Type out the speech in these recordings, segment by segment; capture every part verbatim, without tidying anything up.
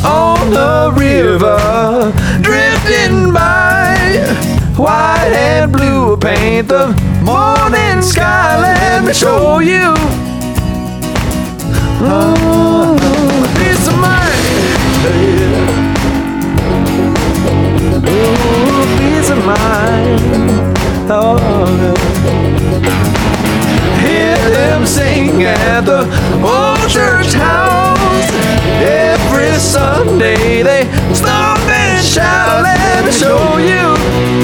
on the river, drifting by. White and blue paint the morning sky. Let me show you. Oh, peace of mind. Oh, peace of mind. Oh, hear them sing at the old church house. Every Sunday they stop and shout. Let me show you.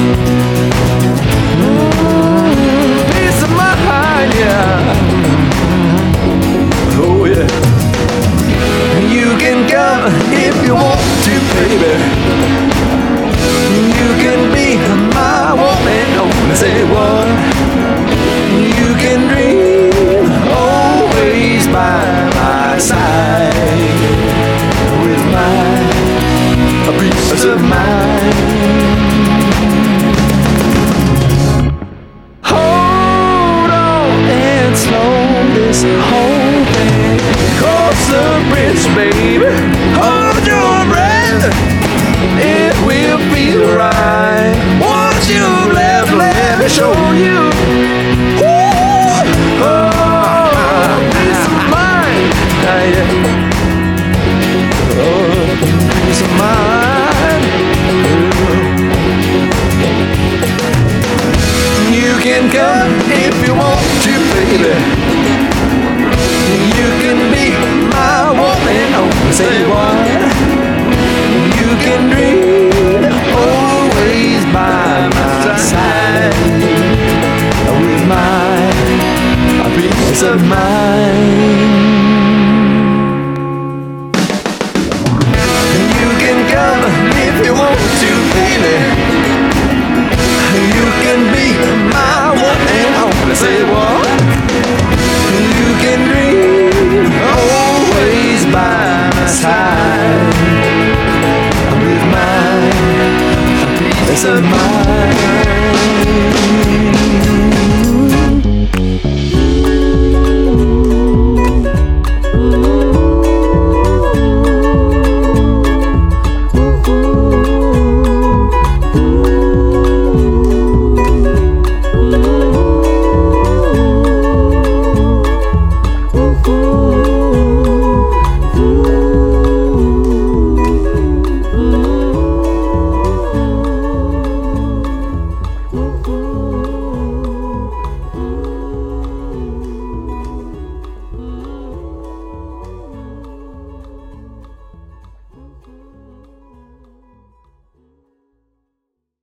Mm, peace of mind, yeah. Oh yeah. You can come if you want to, baby. You can be my woman, only say what. You can dream always by my side, with my peace of mind. Hold on and slow this whole thing. Cross the bridge, baby. Hold your breath. It will feel right. Once you've left, let me show you. Woo! Oh, peace of mind. Ah, yeah. Oh, peace of mind. You can come if you want to, baby. You can be my woman. Oh, say what? You can dream always by my side, with my peace of mind. You can come if you want to, baby. You can be my woman. I wanna say what? You can dream always by my side, with my peace of mind.